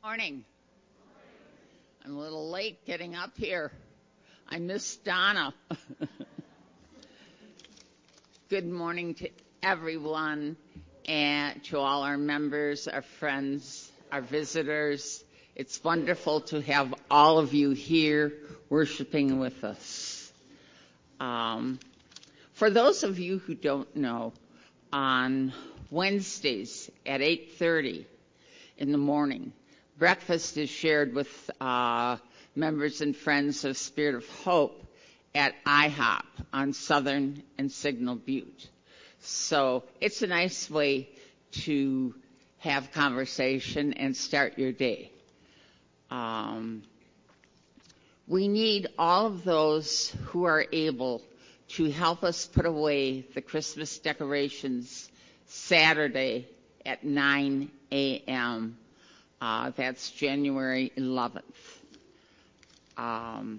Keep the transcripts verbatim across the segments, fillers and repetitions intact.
Morning. I'm a little late getting up here. I missed Donna. Good morning to everyone and to all our members, our friends, our visitors. It's wonderful to have all of you here worshiping with us. Um, for those of you who don't know, on Wednesdays at eight thirty in the morning, breakfast is shared with uh, members and friends of Spirit of Hope at I hop on Southern and Signal Butte. So it's a nice way to have conversation and start your day. Um, we need all of those who are able to help us put away the Christmas decorations Saturday at nine a.m. Uh, that's January eleventh. Um,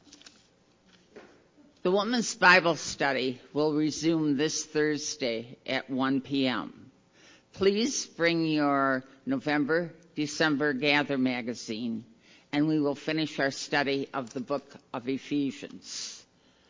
the Women's Bible Study will resume this Thursday at one p.m. Please bring your November, December Gather magazine, and we will finish our study of the book of Ephesians.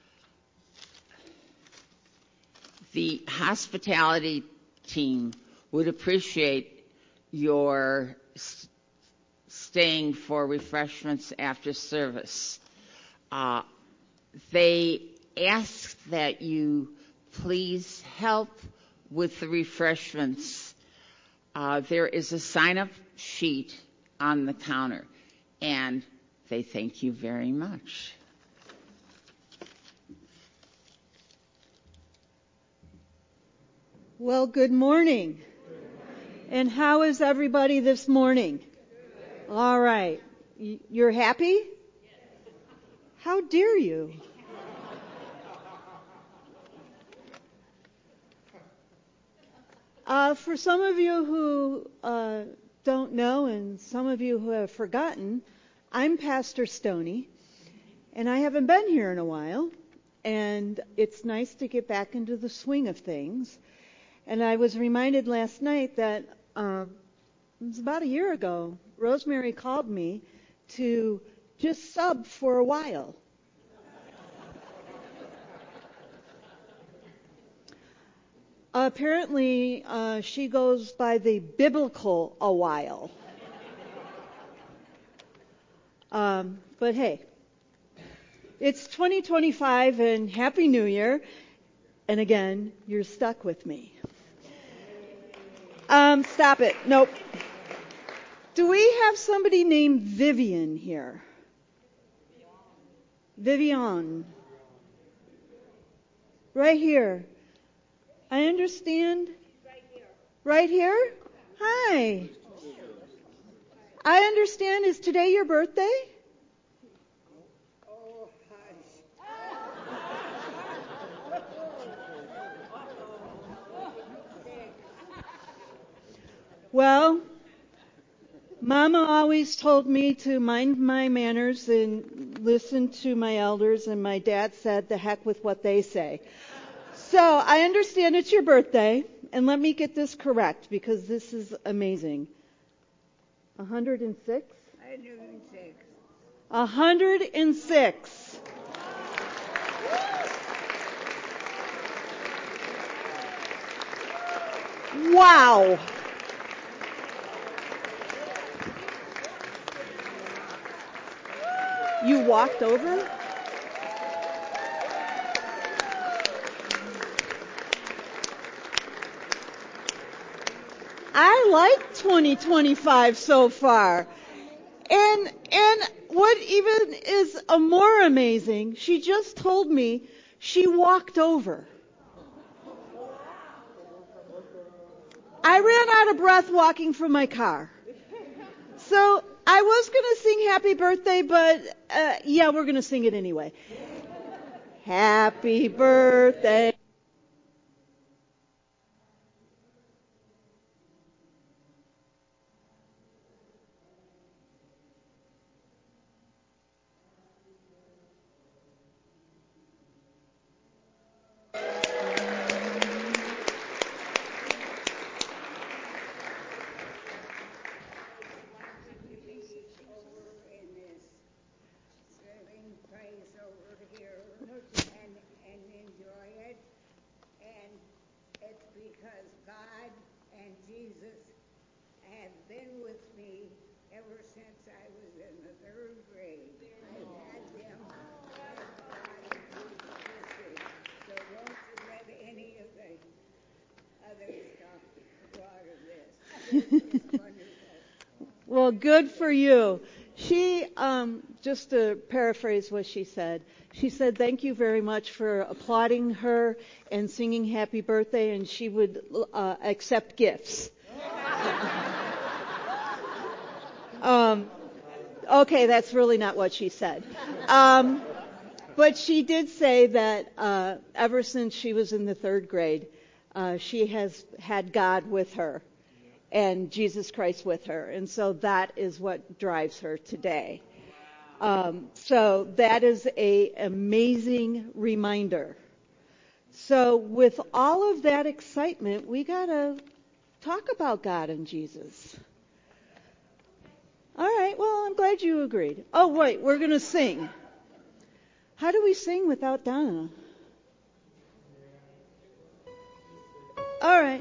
The hospitality team would appreciate your staying for refreshments after service. Uh, they ask that you please help with the refreshments. Uh, there is a sign-up sheet on the counter, and they thank you very much. Well, good morning. And how is everybody this morning? All right. You're happy? How dare you? Uh, for some of you who uh, don't know and some of you who have forgotten, I'm Pastor Stoney, and I haven't been here in a while, and it's nice to get back into the swing of things. And I was reminded last night that uh, it was about a year ago, Rosemary called me to just sub for a while. Apparently, uh, she goes by the biblical a while. Um, but hey, it's twenty twenty-five and Happy New Year. And again, you're stuck with me. Um, stop it. Nope. Do we have somebody named Vivian here? Vivian. Right here. I understand. Right here. Right here? Hi. I understand. Is today your birthday? Oh, well, Mama always told me to mind my manners and listen to my elders, and my dad said, the heck with what they say. So I understand it's your birthday, and let me get this correct because this is amazing. one hundred six? one hundred six. one hundred six. Wow. You walked over? I like twenty twenty-five so far. And and what even is a more amazing, she just told me she walked over. I ran out of breath walking from my car. So I was going to sing happy birthday, but uh, yeah, we're going to sing it anyway. Happy birthday. since I was in the third grade. I've had them like God in Jesus' history. So won't you let any of the other stuff go out of this? This is wonderful. Well, good for you. She, um, just to paraphrase what she said, she said thank you very much for applauding her and singing happy birthday, and she would uh, accept gifts. um, okay, that's really not what she said. Um, but she did say that uh, ever since she was in the third grade, uh, she has had God with her and Jesus Christ with her. And so that is what drives her today. Um, so that is a amazing reminder. So with all of that excitement, we got to talk about God and Jesus. All right, well, I'm glad you agreed. Oh, wait, we're going to sing. How do we sing without Donna? All right.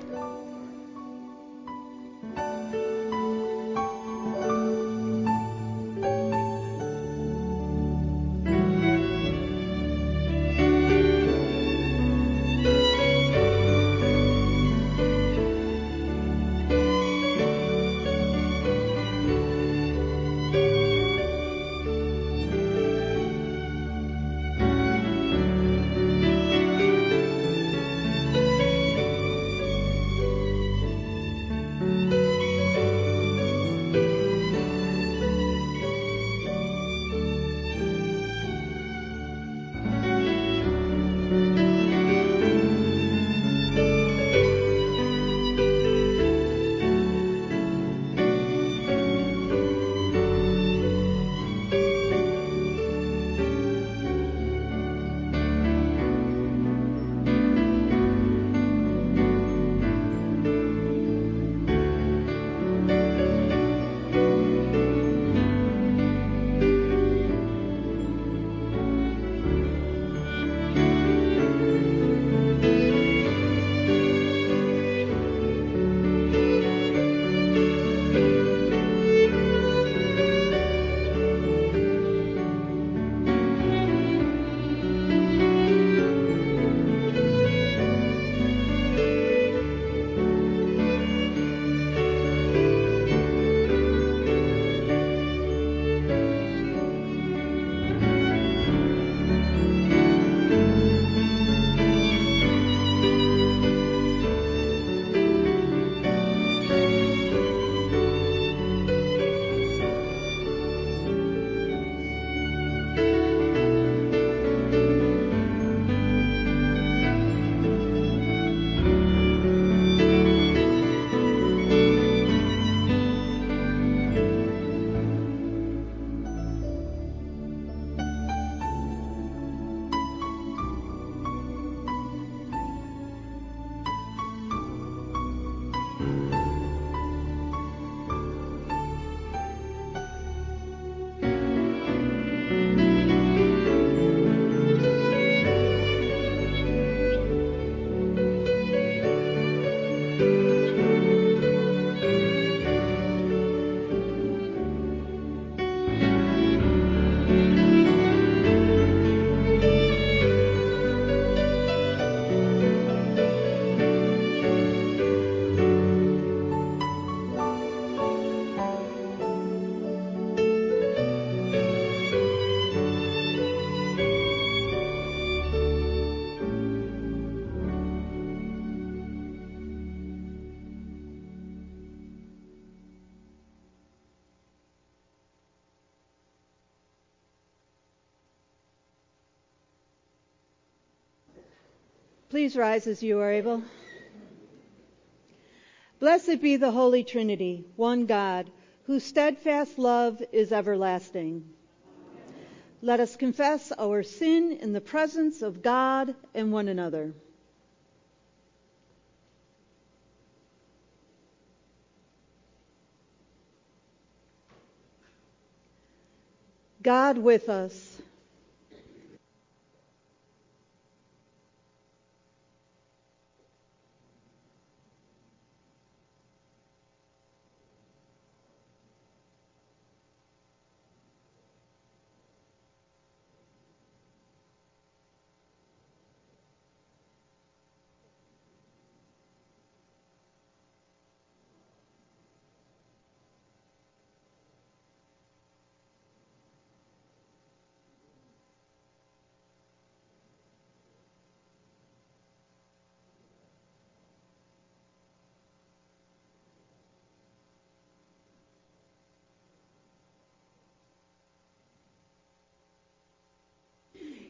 Please rise as you are able. Blessed be the Holy Trinity, one God, whose steadfast love is everlasting. Let us confess our sin in the presence of God and one another. God with us.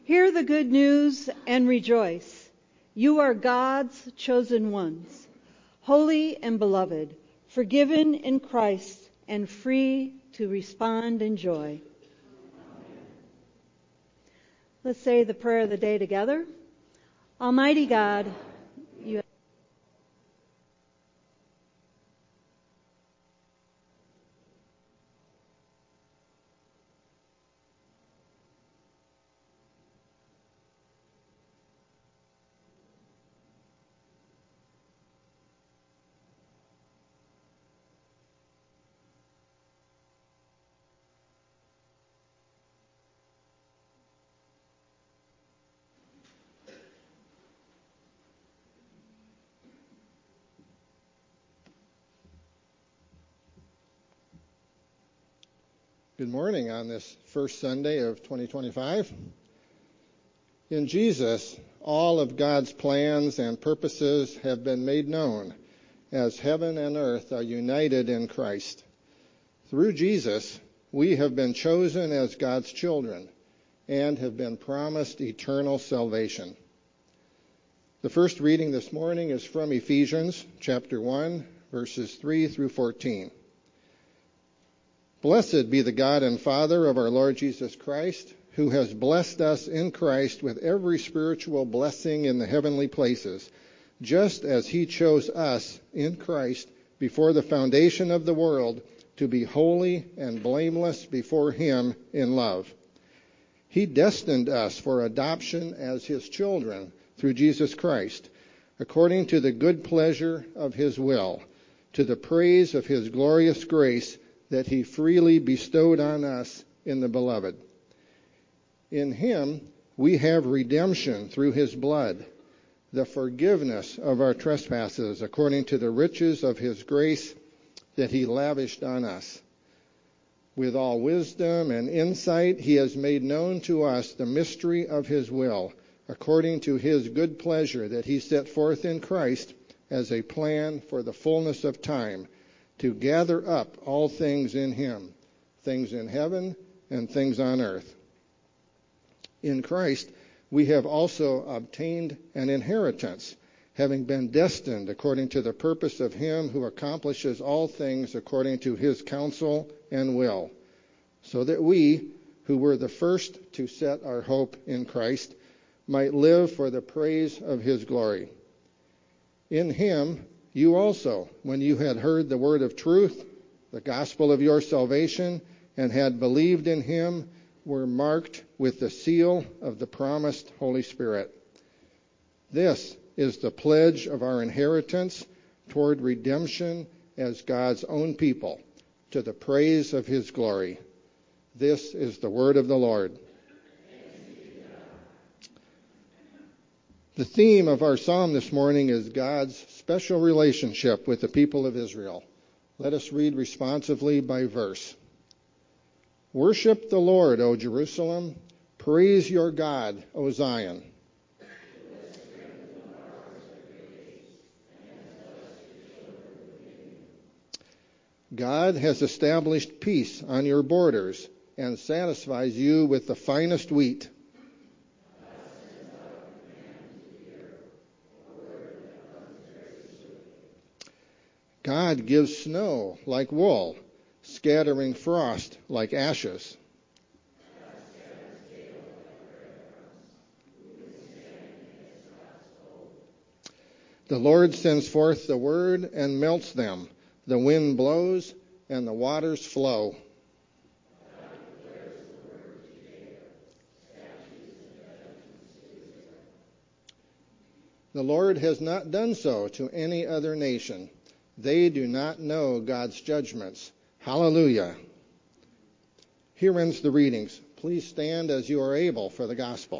Hear the good news and rejoice. You are God's chosen ones, holy and beloved, forgiven in Christ, and free to respond in joy. Let's say the prayer of the day together. Almighty God, you Good morning on this first Sunday of twenty twenty-five. In Jesus, all of God's plans and purposes have been made known as heaven and earth are united in Christ. Through Jesus, we have been chosen as God's children and have been promised eternal salvation. The first reading this morning is from Ephesians chapter one, verses three through fourteen. Blessed be the God and Father of our Lord Jesus Christ, who has blessed us in Christ with every spiritual blessing in the heavenly places, just as he chose us in Christ before the foundation of the world to be holy and blameless before him in love. He destined us for adoption as his children through Jesus Christ, according to the good pleasure of his will, to the praise of his glorious grace that he freely bestowed on us in the Beloved. In him we have redemption through his blood, the forgiveness of our trespasses according to the riches of his grace that he lavished on us. With all wisdom and insight he has made known to us the mystery of his will, according to his good pleasure that he set forth in Christ as a plan for the fullness of time, to gather up all things in him, things in heaven and things on earth. In Christ, we have also obtained an inheritance, having been destined according to the purpose of him who accomplishes all things according to his counsel and will, so that we, who were the first to set our hope in Christ, might live for the praise of his glory. In him, you also, when you had heard the word of truth, the gospel of your salvation, and had believed in him, were marked with the seal of the promised Holy Spirit. This is the pledge of our inheritance toward redemption as God's own people, to the praise of his glory. This is the word of the Lord. The theme of our psalm this morning is God's special relationship with the people of Israel. Let us read responsively by verse. Worship the Lord, O Jerusalem. Praise your God, O Zion. God has established peace on your borders and satisfies you with the finest wheat. God gives snow like wool, scattering frost like ashes. The Lord sends forth the word and melts them. The wind blows and the waters flow. The Lord has not done so to any other nation. They do not know God's judgments. Hallelujah. Here ends the readings. Please stand as you are able for the gospel.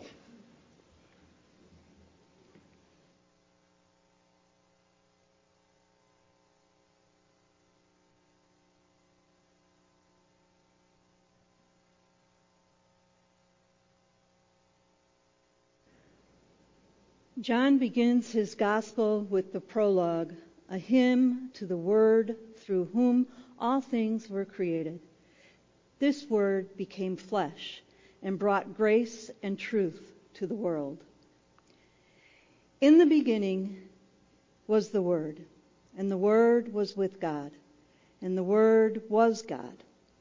John begins his gospel with the prologue, a hymn to the Word through whom all things were created. This Word became flesh and brought grace and truth to the world. In the beginning was the Word, and the Word was with God, and the Word was God.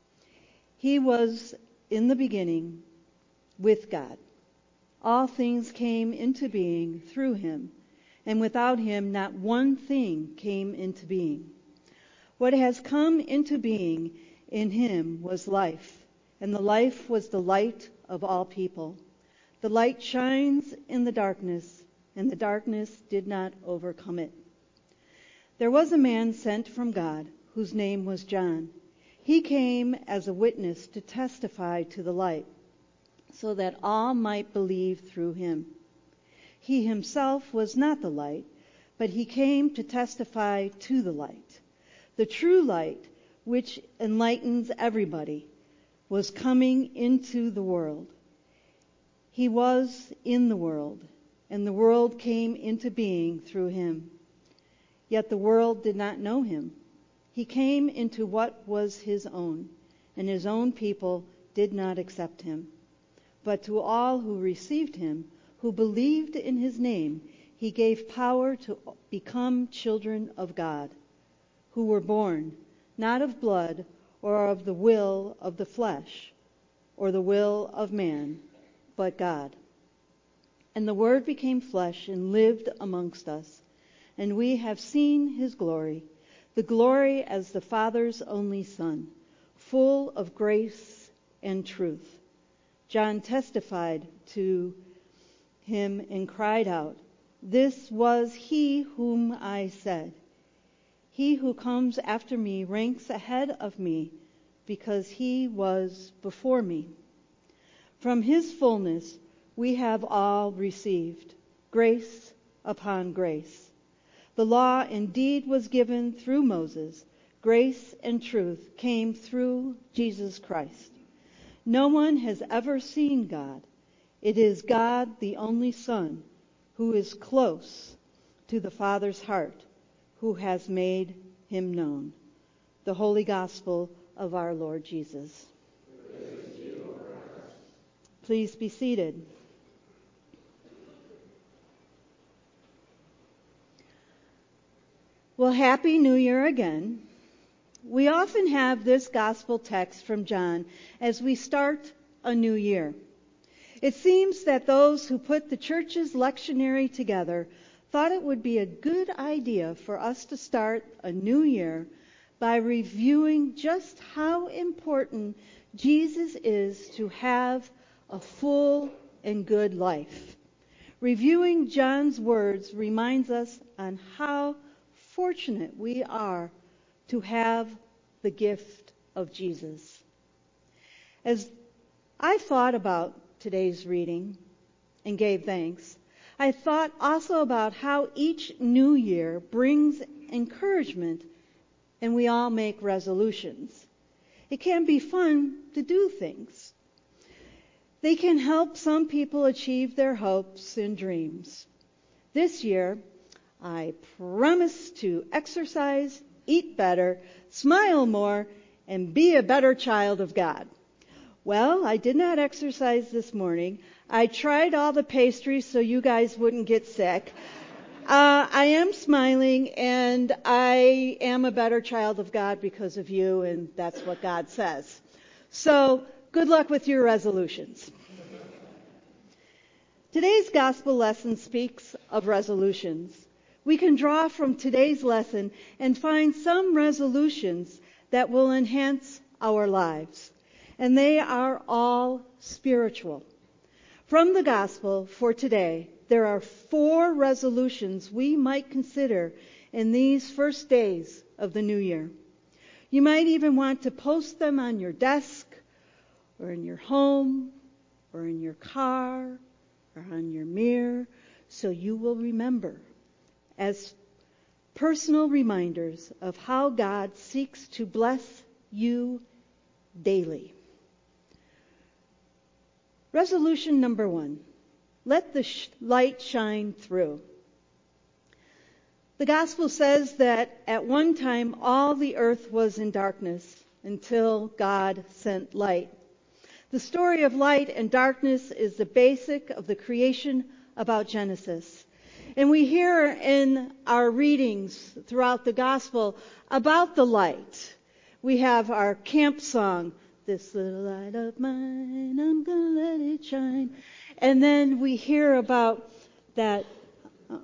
He was in the beginning with God. All things came into being through him, and without him not one thing came into being. What has come into being in him was life, and the life was the light of all people. The light shines in the darkness, and the darkness did not overcome it. There was a man sent from God, whose name was John. He came as a witness to testify to the light, so that all might believe through him. He himself was not the light, but he came to testify to the light. The true light, which enlightens everybody, was coming into the world. He was in the world, and the world came into being through him. Yet the world did not know him. He came into what was his own, and his own people did not accept him. But to all who received him, who believed in his name, he gave power to become children of God, who were born not of blood or of the will of the flesh or the will of man, but God. And the Word became flesh and lived amongst us, and we have seen his glory, the glory as the Father's only Son, full of grace and truth. John testified to him and cried out, "This was he whom I said, 'He who comes after me ranks ahead of me, because he was before me.' From his fullness we have all received grace upon grace. The law indeed was given through Moses. Grace and truth came through Jesus Christ. No one has ever seen God. It is God, the only Son, who is close to the Father's heart, who has made him known." The Holy Gospel of our Lord Jesus. Praise you, Lord. Please be seated. Well, Happy New Year again. We often have this gospel text from John as we start a new year. It seems that those who put the church's lectionary together thought it would be a good idea for us to start a new year by reviewing just how important Jesus is to have a full and good life. Reviewing John's words reminds us on how fortunate we are to have the gift of Jesus. As I thought about today's reading and gave thanks, I thought also about how each new year brings encouragement and we all make resolutions. It can be fun to do things. They can help some people achieve their hopes and dreams. This year, I promise to exercise, eat better, smile more, and be a better child of God. Well, I did not exercise this morning. I tried all the pastries so you guys wouldn't get sick. Uh, I am smiling, and I am a better child of God because of you, and that's what God says. So, good luck with your resolutions. Today's gospel lesson speaks of resolutions. We can draw from today's lesson and find some resolutions that will enhance our lives. And they are all spiritual. From the gospel for today, there are four resolutions we might consider in these first days of the new year. You might even want to post them on your desk, or in your home, or in your car, or on your mirror, so you will remember, as personal reminders of how God seeks to bless you daily. Resolution number one, let the sh- light shine through. The gospel says that at one time all the earth was in darkness until God sent light. The story of light and darkness is the basic of the creation about Genesis. And we hear in our readings throughout the gospel about the light. We have our camp song, "This little light of mine, I'm gonna let it shine." And then we hear about that uh,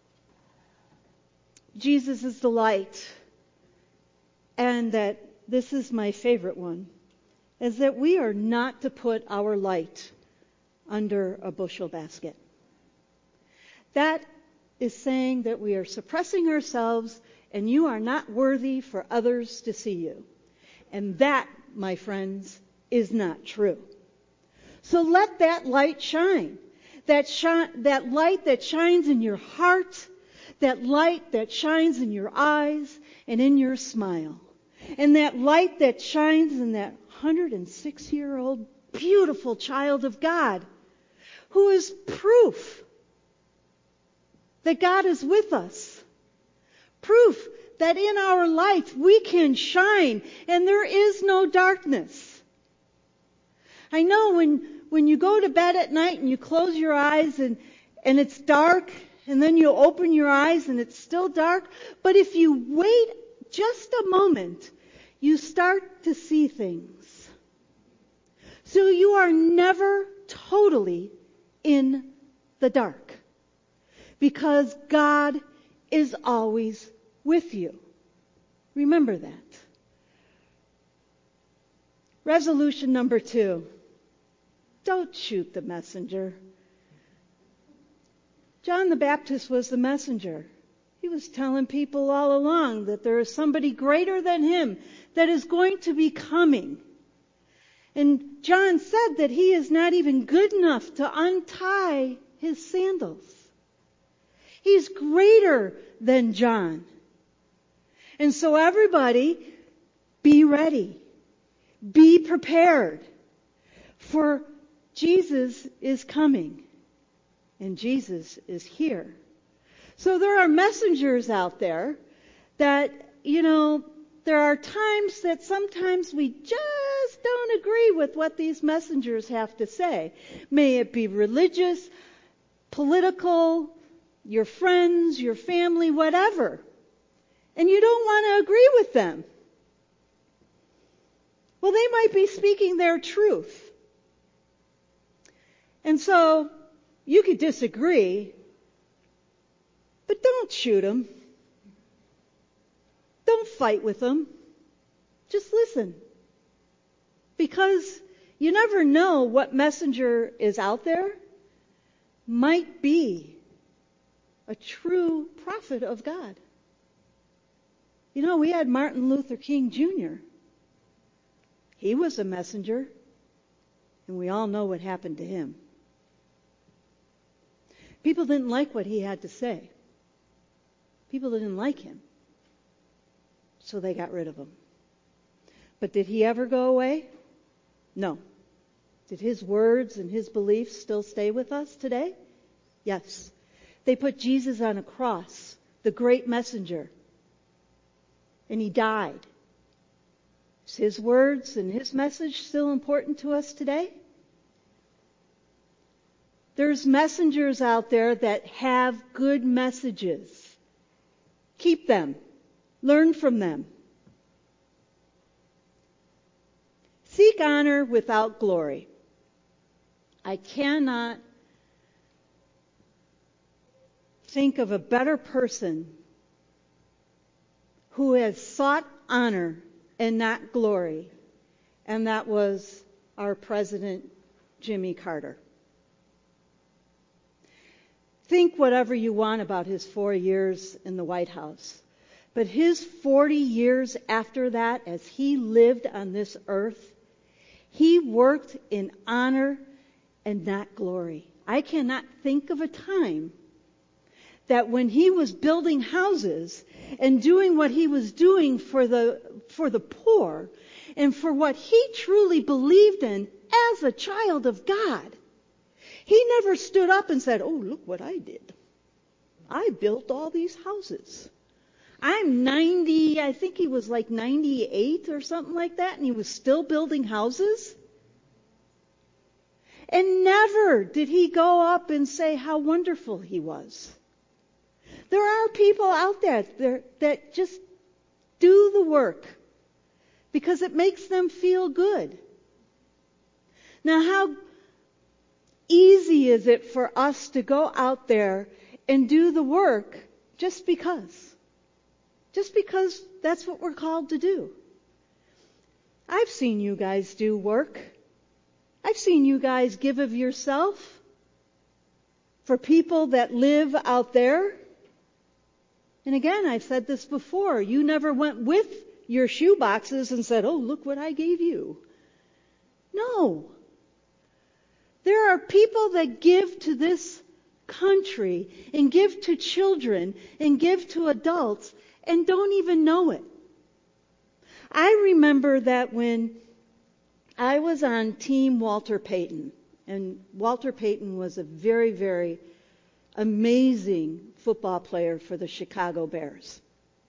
Jesus is the light. And that this is my favorite one, is that we are not to put our light under a bushel basket. That is saying that we are suppressing ourselves and you are not worthy for others to see you. And that, my friends, is not true. So let that light shine. That, shi- that light that shines in your heart, that light that shines in your eyes and in your smile. And that light that shines in that one hundred six year old beautiful child of God who is proof that God is with us. Proof that in our life we can shine and there is no darkness. I know when, when you go to bed at night and you close your eyes and, and it's dark and then you open your eyes and it's still dark, but if you wait just a moment, you start to see things. So you are never totally in the dark. Because God is always with you. Remember that. Resolution number two. Don't shoot the messenger. John the Baptist was the messenger. He was telling people all along that there is somebody greater than him that is going to be coming. And John said that he is not even good enough to untie his sandals. He's greater than John. And so everybody, be ready. Be prepared. For Jesus is coming. And Jesus is here. So there are messengers out there that, you know, there are times that sometimes we just don't agree with what these messengers have to say. May it be religious, political, your friends, your family, whatever. And you don't want to agree with them. Well, they might be speaking their truth. And so you could disagree, but don't shoot them. Don't fight with them. Just listen. Because you never know what messenger is out there might be a true prophet of God. You know, we had Martin Luther King Junior He was a messenger, and we all know what happened to him. People didn't like what he had to say. People didn't like him, so they got rid of him. But did he ever go away? No. Did his words and his beliefs still stay with us today? Yes. They put Jesus on a cross, the great messenger, and he died. Is his words and his message still important to us today? There's messengers out there that have good messages. Keep them. Learn from them. Seek honor without glory. I cannot think of a better person who has sought honor and not glory, and that was our President Jimmy Carter. Think whatever you want about his four years in the White House, but his forty years after that, as he lived on this earth, he worked in honor and not glory. I cannot think of a time that when he was building houses and doing what he was doing for the for the poor and for what he truly believed in as a child of God, he never stood up and said, "Oh, look what I did. I built all these houses. I'm ninety, I think he was like ninety-eight or something like that, and he was still building houses." And never did he go up and say how wonderful he was. There are people out there that just do the work because it makes them feel good. Now, how easy is it for us to go out there and do the work just because? Just because that's what we're called to do. I've seen you guys do work. I've seen you guys give of yourself for people that live out there. And again, I've said this before. You never went with your shoe boxes and said, oh, look what I gave you. No. There are people that give to this country and give to children and give to adults and don't even know it. I remember that when I was on Team Walter Payton, and Walter Payton was a very, very amazing football player for the Chicago Bears.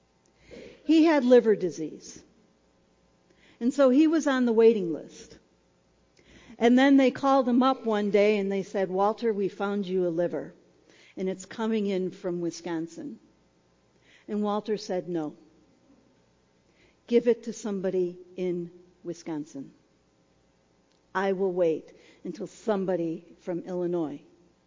He had liver disease, and so he was on the waiting list. And then they called him up one day and they said, Walter, we found you a liver, and it's coming in from Wisconsin. And Walter said, no. Give it to somebody in Wisconsin. I will wait until somebody from Illinois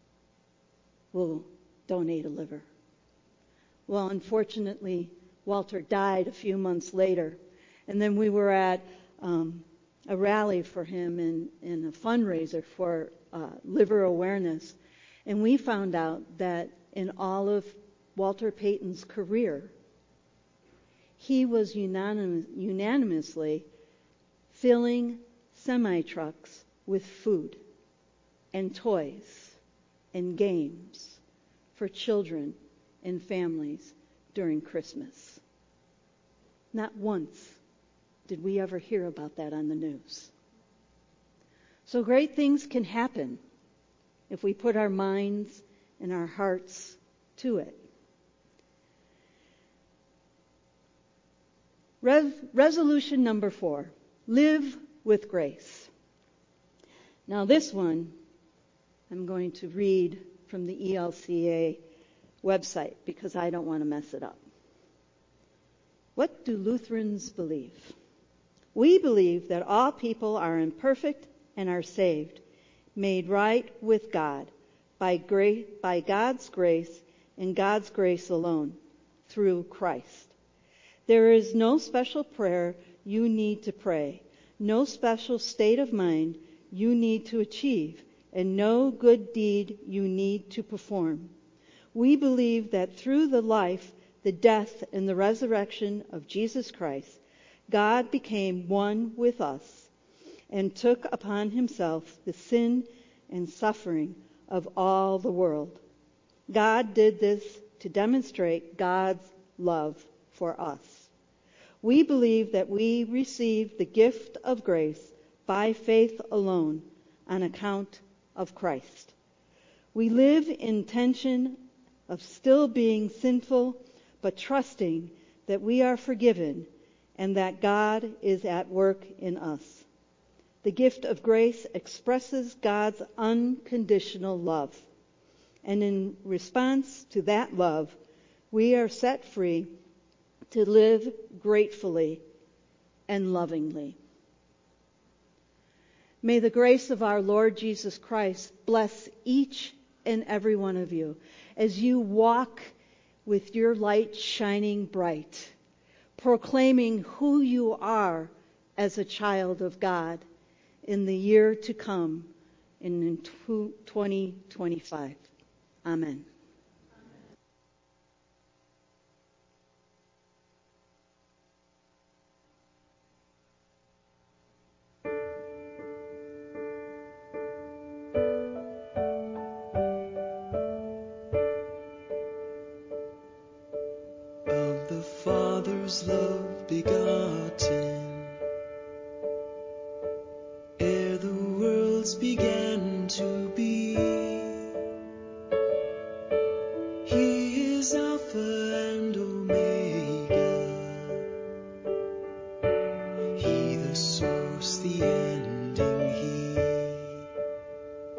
will donate a liver. Well, unfortunately, Walter died a few months later. And then we were at um, a rally for him and, and a fundraiser for uh, liver awareness. And we found out that in all of Walter Payton's career, he was unanimous, unanimously filling semi-trucks with food and toys and games for children and families during Christmas. Not once did we ever hear about that on the news. So great things can happen if we put our minds and our hearts to it. Res- resolution number four, live with grace. Now this one, I'm going to read from the E L C A website because I don't want to mess it up. What do Lutherans believe? We believe that all people are imperfect and are saved, made right with God by grace, by God's grace and God's grace alone, through Christ. There is no special prayer you need to pray, no special state of mind you need to achieve, and no good deed you need to perform. We believe that through the life, the death, and the resurrection of Jesus Christ, God became one with us and took upon himself the sin and suffering of all the world. God did this to demonstrate God's love for us. We believe that we receive the gift of grace by faith alone on account of Christ. We live in tension of still being sinful, but trusting that we are forgiven and that God is at work in us. The gift of grace expresses God's unconditional love. And in response to that love, we are set free to live gratefully and lovingly. May the grace of our Lord Jesus Christ bless each and every one of you as you walk with your light shining bright, proclaiming who you are as a child of God in the year to come in twenty twenty-five. Amen. Of the Father's love begotten, ere the worlds began to be, He is Alpha and Omega, He the source, the ending, He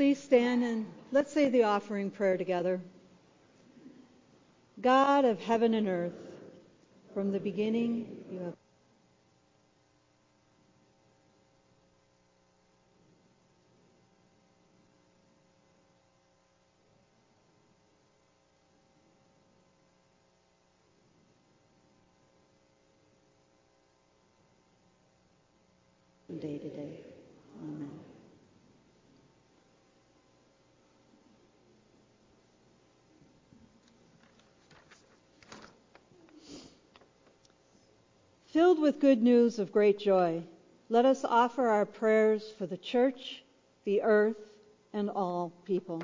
please stand and let's say the offering prayer together. God of heaven and earth, from the beginning you have from day to day. Amen. Filled with good news of great joy, let us offer our prayers for the church, the earth, and all people.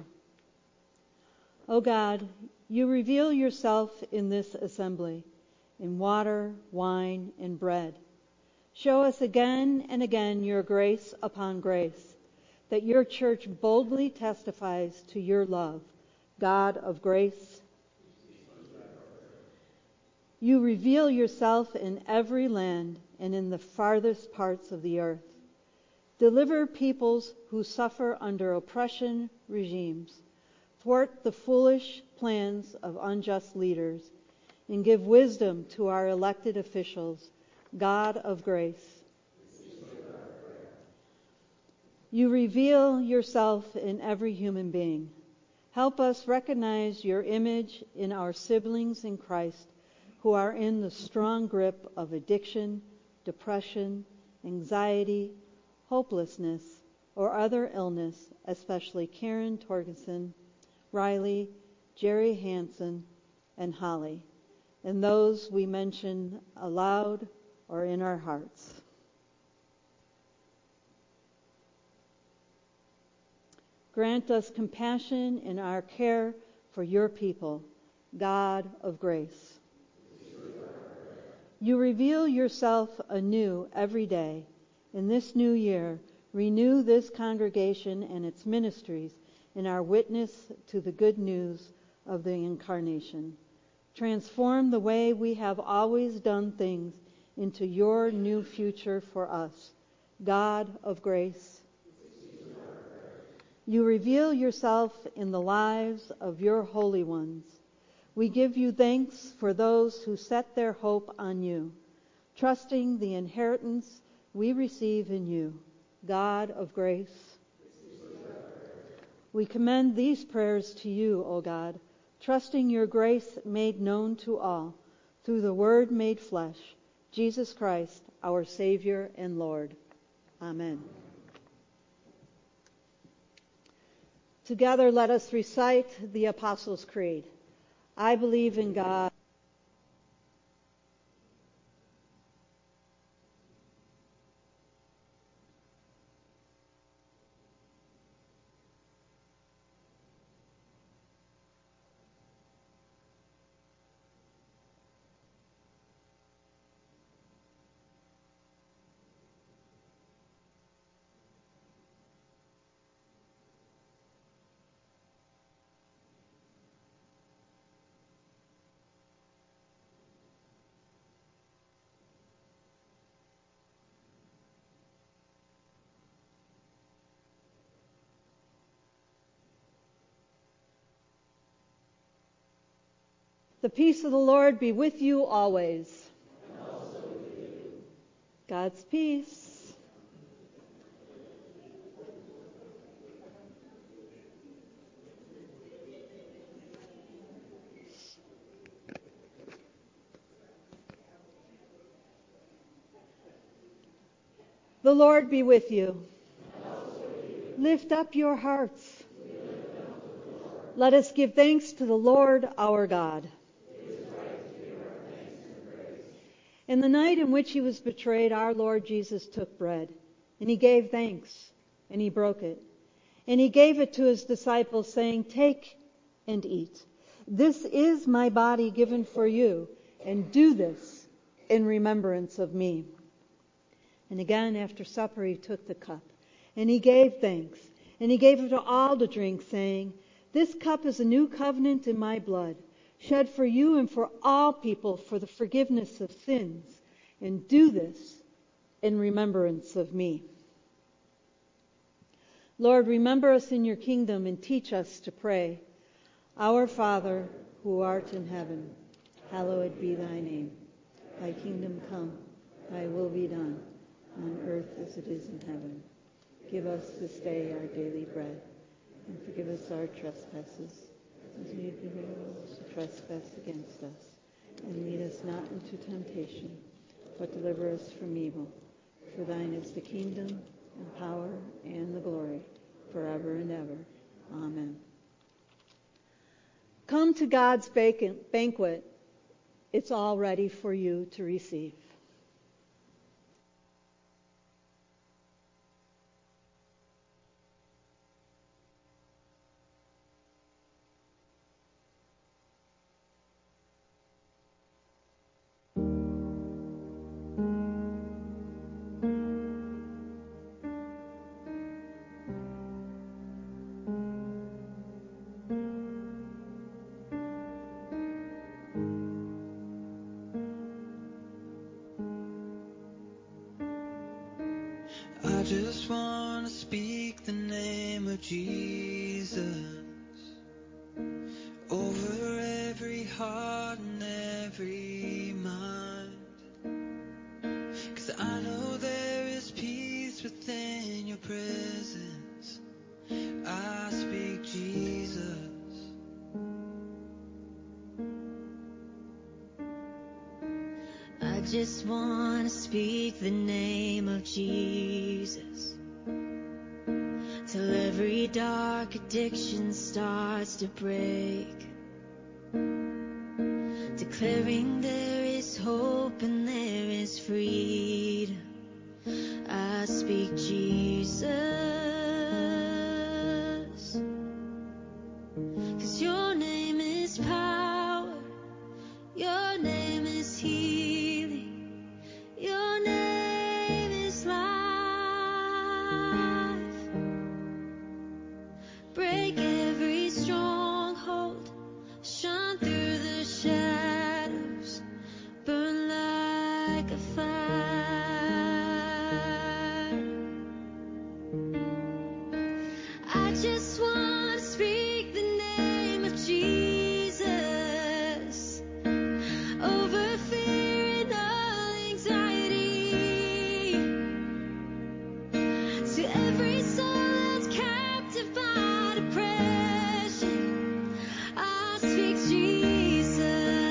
O God, you reveal yourself in this assembly, in water, wine, and bread. Show us again and again your grace upon grace, that your church boldly testifies to your love, God of grace. You reveal yourself in every land and in the farthest parts of the earth. Deliver peoples who suffer under oppression regimes. Thwart the foolish plans of unjust leaders, and give wisdom to our elected officials, God of grace. You reveal yourself in every human being. Help us recognize your image in our siblings in Christ who are in the strong grip of addiction, depression, anxiety, hopelessness, or other illness, especially Karen Torgensen, Riley, Jerry Hansen, and Holly, and those we mention aloud or in our hearts. Grant us compassion in our care for your people, God of grace. You reveal yourself anew every day. In this new year, renew this congregation and its ministries in our witness to the good news of the Incarnation. Transform the way we have always done things into your new future for us, God of grace. You reveal yourself in the lives of your holy ones. We give you thanks for those who set their hope on you, trusting the inheritance we receive in you, God of grace. We commend these prayers to you, O God, trusting your grace made known to all through the Word made flesh, Jesus Christ, our Savior and Lord. Amen. Together let us recite the Apostles' Creed. I believe in God. The peace of the Lord be with you always. And also with you. God's peace. The Lord be with you. And also with you. Lift up your hearts. Let us give thanks to the Lord our God. In the night in which he was betrayed, our Lord Jesus took bread, and he gave thanks, and he broke it. And he gave it to his disciples, saying, "Take and eat. This is my body given for you, and do this in remembrance of me." And again, after supper, he took the cup, and he gave thanks, and he gave it to all to drink, saying, "This cup is a new covenant in my blood, shed for you and for all people for the forgiveness of sins, and do this in remembrance of me." Lord, remember us in your kingdom and teach us to pray. Our Father, who art in heaven, hallowed be thy name. Thy kingdom come, thy will be done, on earth as it is in heaven. Give us this day our daily bread, and forgive us our trespasses, as we forgive those who trespass against us. And lead us not into temptation, but deliver us from evil. For thine is the kingdom, and power, and the glory, forever and ever. Amen. Come to God's banquet. It's all ready for you to receive. I just want to speak the name of Jesus over every heart and every mind. 'Cause I know there is peace within your presence. I speak Jesus. I just want to speak the name of Jesus till every dark addiction starts to break, declaring there is hope and there is freedom. I speak Jesus, 'cause your name is power, your name is healing, your name is life. Break every stronghold, shine through the shadows, burn like a fire. I just want to speak the name of Jesus over fear and all anxiety. To every soul that's captive by depression, I speak Jesus.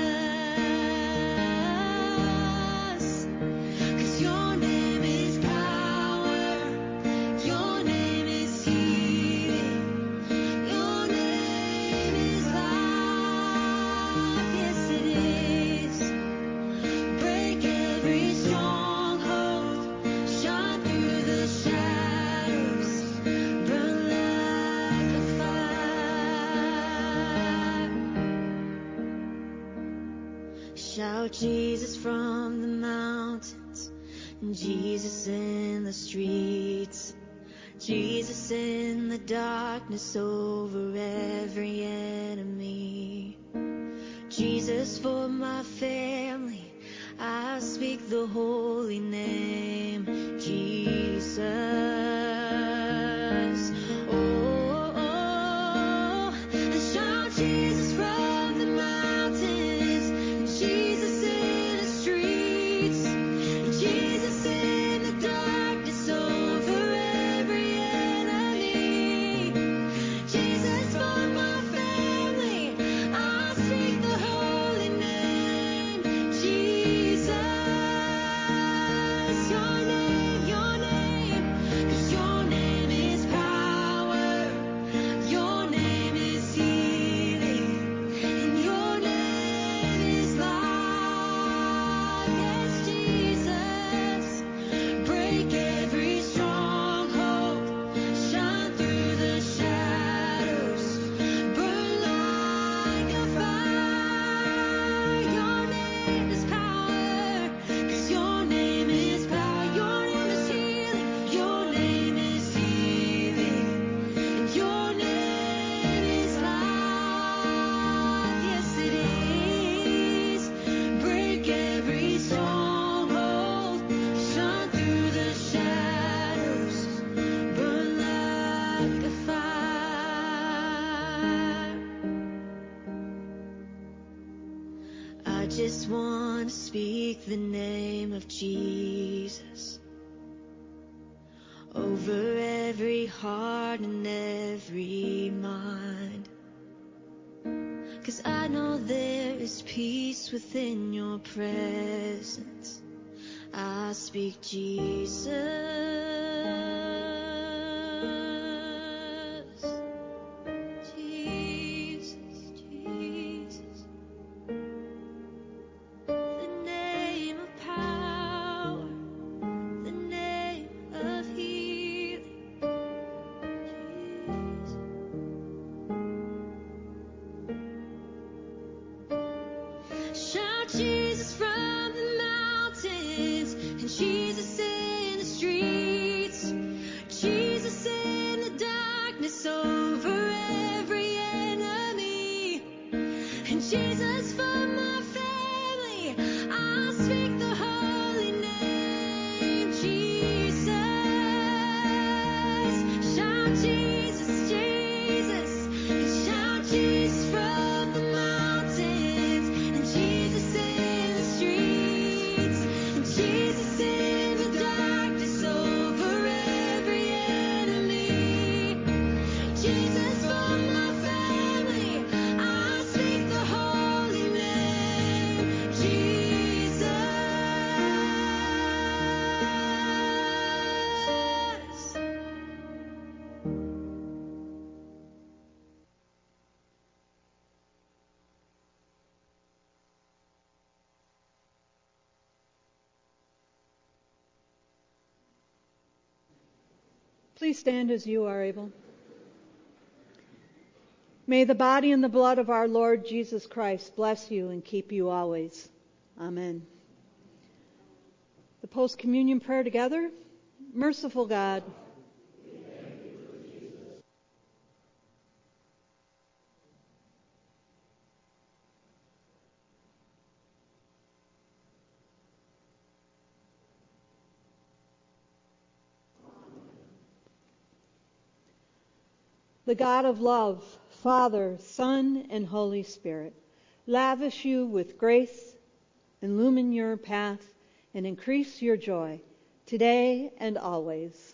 'Cause your name is power, your name is healing, your name is life. Yes, it is. Break every stronghold, shine through the shadows, burn like a fire. Shout Jesus from the mountains, and Jesus in the streets, Jesus in the darkness over every enemy. Jesus for my family, I speak the holy name, Jesus. Oh, oh, and shout Jesus from the mountains, and Jesus in the streets, and Jesus in the darkness over every enemy. Jesus for my family, I speak the holy name, Jesus. just want to speak the name of Jesus over every heart and every mind. 'Cause I know there is peace within your presence. I speak Jesus. Jesus, Jesus. The name of power, the name of healing. Jesus. Shout Jesus from the mountains, and Jesus in the streets, Jesus in the darkness over every enemy, and Jesus for my family. I speak the holy name, Jesus. Shout Jesus, Jesus, and shout Jesus from the mountains, and Jesus in the streets, and Jesus in the darkness over every enemy, Jesus for my family. I speak the holy name, Jesus. Please stand as you are able. May the body and the blood of our Lord Jesus Christ bless you and keep you always. Amen. The post-communion prayer together. Merciful God, the God of love, Father, Son, and Holy Spirit, lavish you with grace, illumine your path, and increase your joy today and always.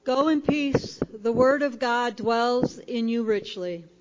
Go in peace. The word of God dwells in you richly.